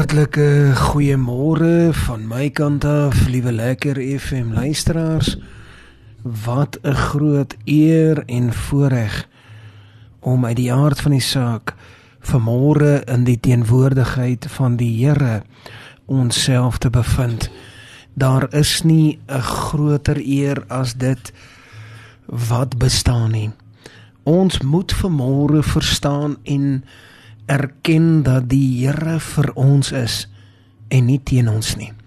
Hartlike goeiemôre van my kant af, liewe Lekker FM luisteraars. Wat 'n groot eer en voorreg om uit die aard van die saak vanmôre in die teenwoordigheid van die Here onsself te bevind. Daar is nie 'n groter eer as dit wat bestaan nie. Ons moet vanmôre verstaan en erken dat die Here vir ons is en nie teen ons nie.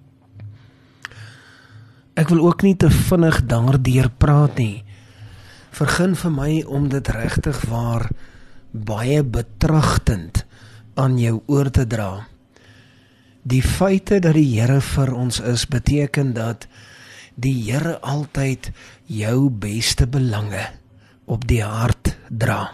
Ek wil ook nie te vinnig daardeur praat nie. Vergun vir my om dit regtig waar baie betragtend aan jou oor te dra. Die feite dat die Here vir ons is, beteken dat die Here altyd jou beste belange op die hart dra.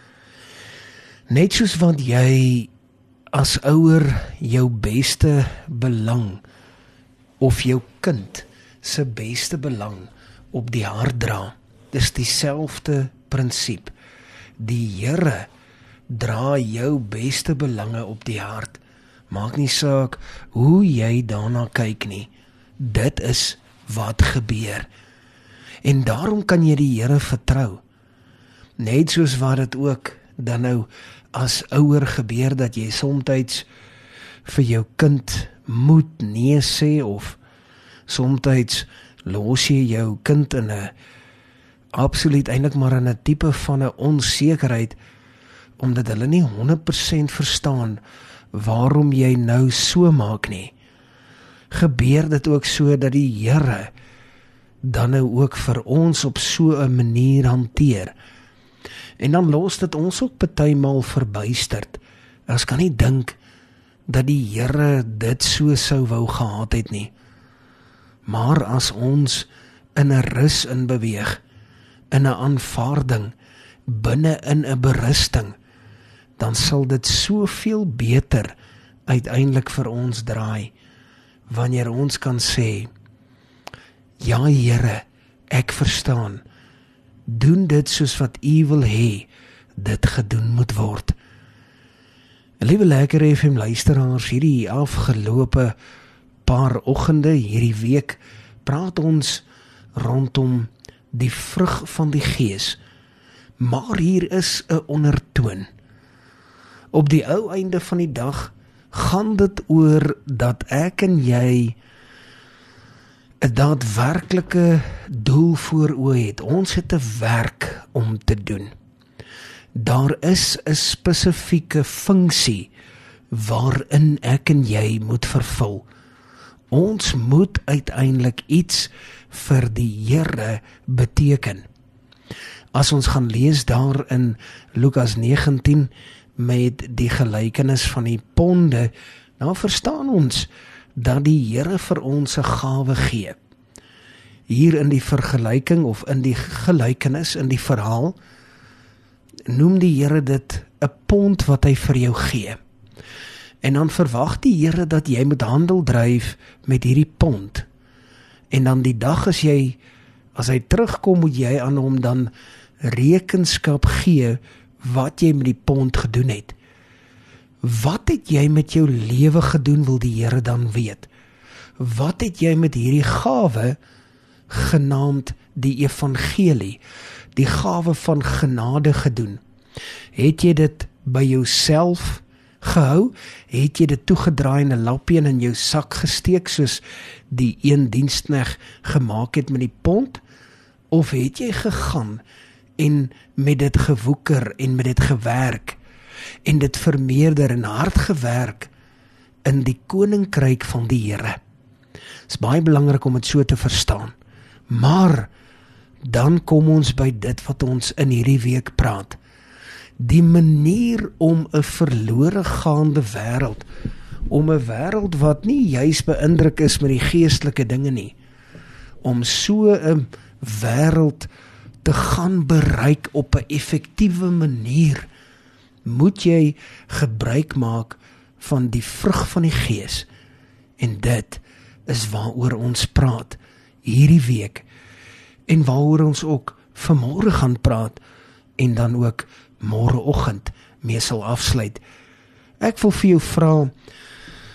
Net soos wat jy as ouer jou beste belang of jou kind se beste belang op die hart dra, dis dieselfde prinsip. Die Here dra jou beste belange op die hart. Maak nie saak hoe jy daarna kyk nie. Dit is wat gebeur. En daarom kan jy die Here vertrou. Net soos wat dit ook dan nou as ouer gebeur dat jy soms vir jou kind moet nee sê of soms los jy jou kind in 'n absoluut eintlik maar in 'n tipe van 'n onsekerheid omdat hulle nie 100% verstaan waarom jy nou so maak nie. Gebeur dit ook so dat die Here dan nou ook vir ons op so 'n manier hanteer. En dan los dit ons ook partymal verbuisterd. Ons kan nie dink dat die Here dit so sou wou gehad het nie. Maar as ons in 'n rus in beweeg, in 'n aanvaarding, binne in 'n berusting, dan sal dit soveel beter uiteindelik vir ons draai, wanneer ons kan sê, ja Here, ek verstaan, doen dit soos wat U wil hê, dit gedoen moet word. Liewe Lekker FM luisteraars, hierdie afgelope paar oggende, hierdie week, praat ons rondom die vrug van die Gees. Maar hier is 'n ondertoon. Op die ou einde van die dag gaan dit oor dat ek en jy 'n daadwerklike doel voor oë het. Ons het 'n werk om te doen. Daar is 'n spesifieke funksie waarin ek en jy moet vervul. Ons moet uiteindelik iets vir die Here beteken. As ons gaan lees daar in Lukas 19 met die gelykenis van die ponde, dan verstaan ons dat die Here vir ons 'n gawe gee. Hier in die vergelyking of in die gelykenis, in die verhaal, noem die Here dit 'n pond wat hy vir jou gee. En dan verwag die Here dat jy moet handel dryf met hierdie pond. En dan die dag as hy terugkom, moet jy aan hom dan rekenskap gee wat jy met die pond gedoen het. Wat het jy met jou lewe gedoen, wil die Here dan weet. Wat het jy met hierdie gawe, genaamd die evangelie, die gawe van genade gedoen? Het jy dit by jouself gehou? Het jy dit toegedraai in 'n lappie en in jou sak gesteek, soos die een diensknegt gemaak het met die pond? Of het jy gegaan en met dit gewoeker en met dit gewerk en dit vermeerder en hard gewerk in die koninkryk van die Here? Dit is baie belangrik om dit so te verstaan. Maar dan kom ons by dit wat ons in hierdie week praat. Die manier om 'n verlore gaande wêreld, om 'n wêreld wat nie juis beïndruk is met die geestelike dinge nie, om so 'n wêreld te gaan bereik op 'n effektiewe manier, moet jy gebruik maak van die vrug van die Gees. En dit is waaroor ons praat hierdie week, en waaroor ons ook vanmôre gaan praat, en dan ook môreoggend mee sal afsluit. Ek wil vir jou vra,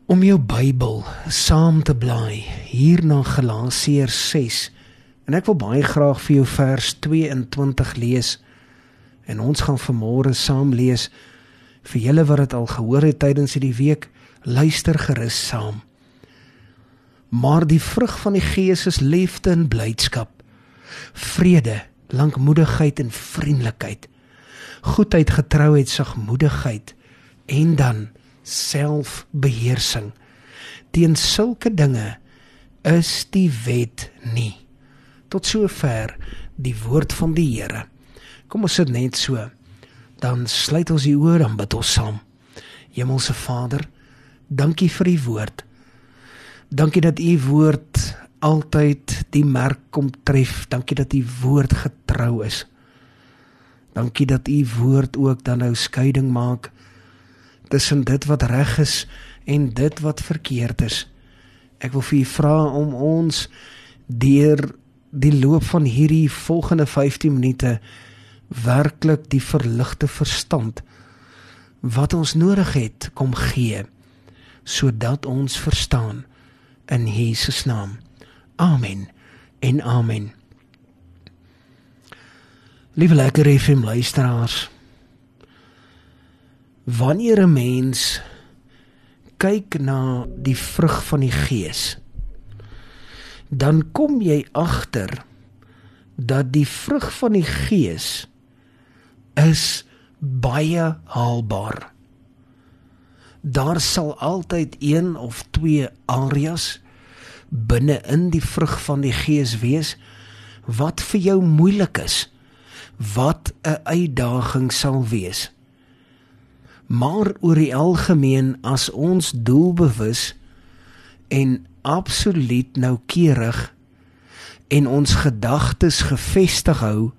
om jou Bybel saam te blaai hier na Galasiërs 6. En ek wil baie graag vir jou vers 22 lees. En ons gaan vanmôre saam lees. Vir julle wat dit al gehoor het tydens die week, luister gerus saam. Maar die vrug van die Gees is liefde en blydskap, vrede, lankmoedigheid en vriendelikheid, goedheid, getrouheid, sagmoedigheid en dan selfbeheersing. Teen sulke dinge is die wet nie. Tot sover die woord van die Here. Kom ons sit net so, dan sluit ons die oë, dan bid ons saam. Hemelse Vader, dankie vir die woord. Dankie dat u woord altyd die merk kom tref. Dankie dat u woord getrou is. Dankie dat u woord ook dan nou skeiding maak tussen dit wat reg is en dit wat verkeerd is. Ek wil vir u vra om ons deur die loop van hierdie volgende 15 minute werklik die verligte verstand wat ons nodig het kom gee, sodat ons verstaan in Jesus naam. Amen en amen. Liewe lekker FM luisteraars, wanneer 'n mens kyk na die vrug van die Gees, dan kom jy agter dat die vrug van die Gees is baie haalbaar. Daar sal altyd 1 of 2 areas binne in die vrug van die Gees wees wat vir jou moeilik is, wat 'n uitdaging sal wees. Maar oor die algemeen, as ons doelbewus en absoluut noukeurig en ons gedagtes gefestig hou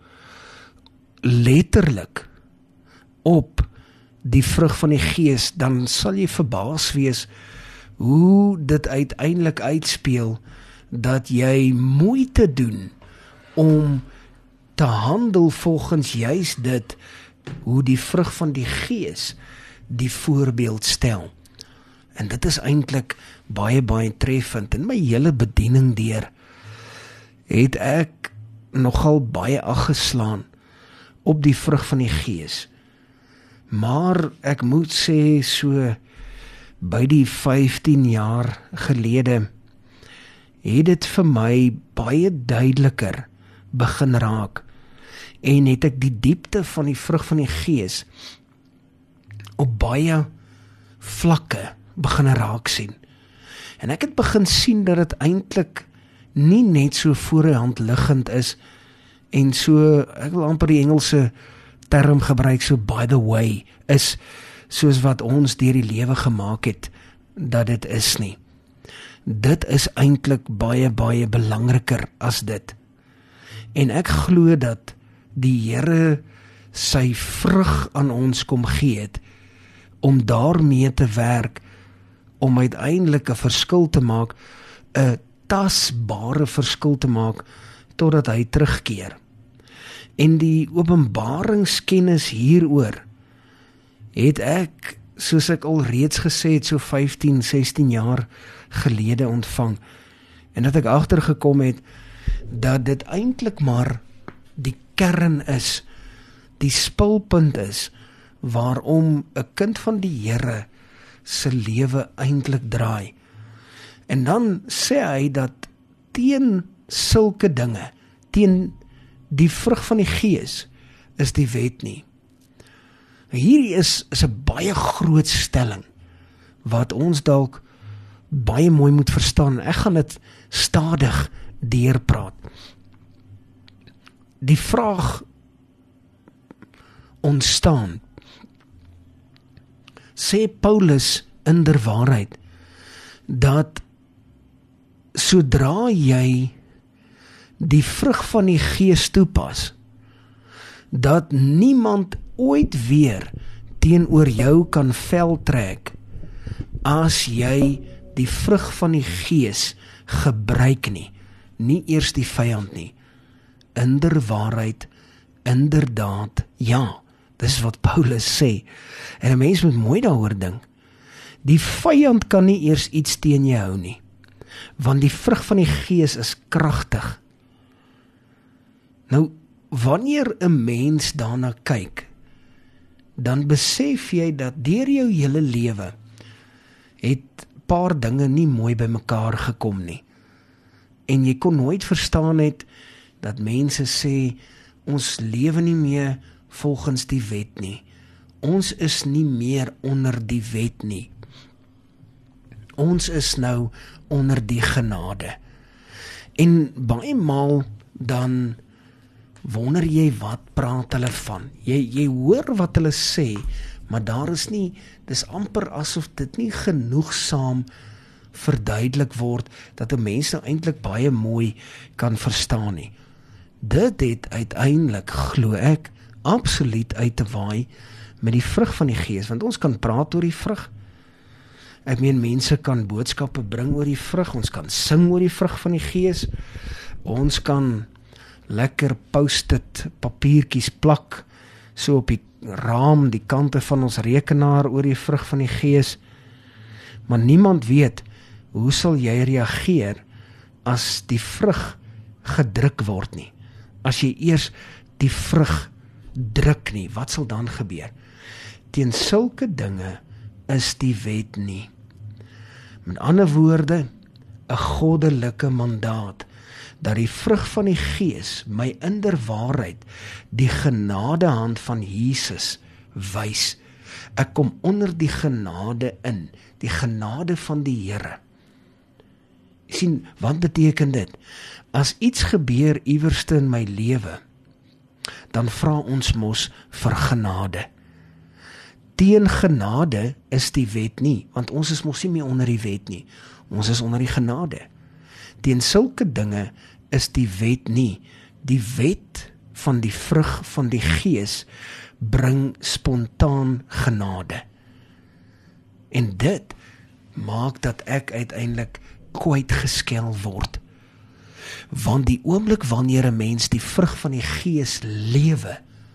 letterlik op die vrug van die Gees, dan sal jy verbaas wees hoe dit uiteindelik uitspeel dat jy moeite doen om te handel volgens juis dit, hoe die vrug van die Gees die voorbeeld stel. En dit is eintlik baie, baie treffend. In my hele bediening deur het ek nogal baie ag geslaan op die vrug van die Gees. Maar ek moet sê, so by die 15 jaar gelede het dit vir my baie duideliker begin raak en het ek die diepte van die vrug van die Gees op baie vlakke begin raak sien. En ek het begin sien dat dit eintlik nie net so voor die hand liggend is en so, ek wil amper die Engelse term gebruik, so by the way, is soos wat ons deur die lewe gemaak het, dat dit is nie. Dit is eintlik baie, baie belangriker as dit. En ek glo dat die Here sy vrug aan ons kom gee het, om daarmee te werk, om uiteindelik 'n verskil te maak, 'n tasbare verskil te maak, totdat hy terugkeer. En die openbaringskennis hieroor het ek, soos ek al reeds gesê het, so 15, 16 jaar gelede ontvang. En dat ek agtergekom het, dat dit eintlik maar die kern is, die spulpunt is, waarom 'n kind van die Here se lewe eintlik draai. En dan sê hy dat teen sulke dinge, teen die vrug van die Gees, is die wet nie. Hierdie is 'n baie groot stelling, wat ons dalk baie mooi moet verstaan. Ek gaan dit stadig deurpraat. Die vraag ontstaan, sê Paulus inderwaarheid, dat sodra jy die vrug van die Gees toepas, dat niemand ooit weer teenoor jou kan vel trek, as jy die vrug van die Gees gebruik nie, nie eers die vyand nie. Inderwaarheid, inderdaad, ja, dis wat Paulus sê. En 'n mens moet mooi daaroor dink. Die vyand kan nie eers iets teen jou hou nie, want die vrug van die Gees is kragtig. Nou, wanneer 'n mens daarna kyk, dan besef jy dat deur jou hele lewe het paar dinge nie mooi by mekaar gekom nie. En jy kon nooit verstaan het dat mense sê, ons lewe nie meer volgens die wet nie. Ons is nie meer onder die wet nie. Ons is nou onder die genade. En baie maal dan wonder jy wat praat hulle van. Jy hoor wat hulle sê, maar daar is nie, dis amper asof dit nie genoegsaam verduidelik word, dat 'n mens nou eintlik baie mooi kan verstaan nie. Dit het uiteindelik, glo ek, absoluut uit te waai met die vrug van die Gees, want ons kan praat oor die vrug. Ek meen, mense kan boodskappe bring oor die vrug, ons kan sing oor die vrug van die Gees, ons kan lekker post-it papiertjies plak, so op die raam, die kante van ons rekenaar oor die vrug van die Gees, maar niemand weet, hoe sal jy reageer as die vrug gedruk word nie? As jy eers die vrug druk nie, wat sal dan gebeur? Teen sulke dinge is die wet nie. Met ander woorde, 'n goddelike mandaat, dat die vrug van die Gees my inderwaarheid die genadehand van Jesus wys. Ek kom onder die genade in, die genade van die Here. Sien, wat beteken dit? As iets gebeur iewerste in my lewe, dan vra ons mos vir genade. Teen genade is die wet nie, want ons is mos nie meer onder die wet nie. Ons is onder die genade. Teen sulke dinge is die wet nie. Die wet van die vrug van die Gees bring spontaan genade. En dit maak dat ek uiteindelik kwytgeskel word. Want die oomblik wanneer 'n mens die vrug van die Gees lewe,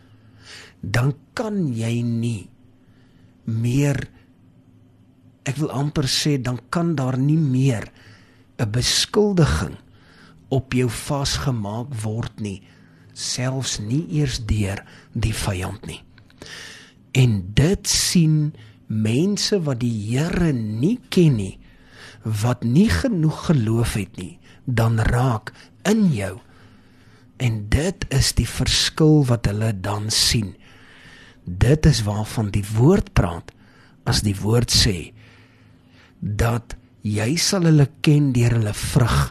dan kan jy nie meer, ek wil amper sê, dan kan daar nie meer 'n beskuldiging op jou vasgemaak word nie, selfs nie eers deur die vyand nie. En dit sien mense wat die Here nie ken nie, wat nie genoeg geloof het nie, dan raak in jou. En dit is die verskil wat hulle dan sien. Dit is waarvan die woord praat, as die woord sê, dat jy sal hulle ken deur hulle vrug.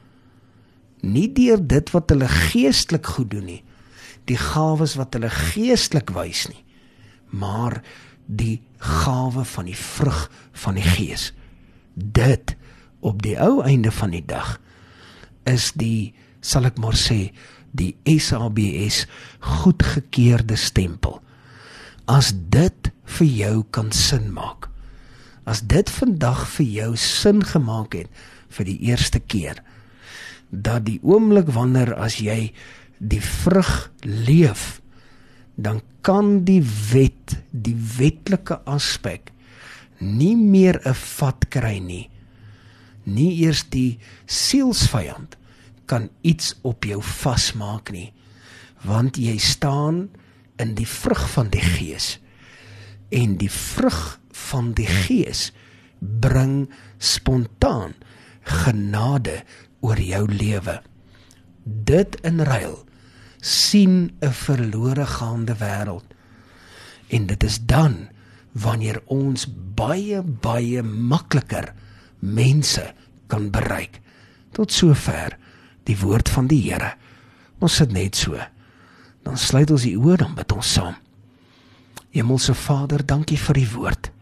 Nie deur dit wat hulle geestelik goed doen nie, die gawes wat hulle geestelik wys nie, maar die gawe van die vrug van die Gees. Dit, op die ou einde van die dag, is die, sal ek maar sê, die SABS goedgekeurde stempel. As dit vir jou kan sin maak, as dit vandag vir jou sin gemaak het, vir die eerste keer, dat die oomblik wanneer as jy die vrug leef, dan kan die wet, die wetlike aspek, nie meer 'n vat kry nie. Nie eers die sielsvyand kan iets op jou vasmaak nie, want jy staan in die vrug van die Gees, en die vrug van die Gees bring spontaan genade oor jou lewe. Dit in ruil sien 'n verlore gaande wêreld, en dit is dan wanneer ons baie makliker mense kan bereik. Tot sover die woord van die Here. Ons sit net so, dan sluit ons die oë, dan bid ons saam. Hemelse Vader, dankie vir die woord.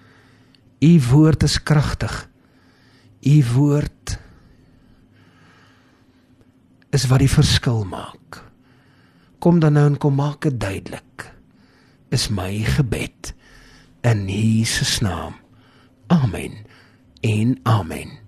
U woord is kragtig. U woord is wat die verskil maak. Kom dan nou en kom maak dit duidelik, is my gebed in Jesus naam. Amen en amen.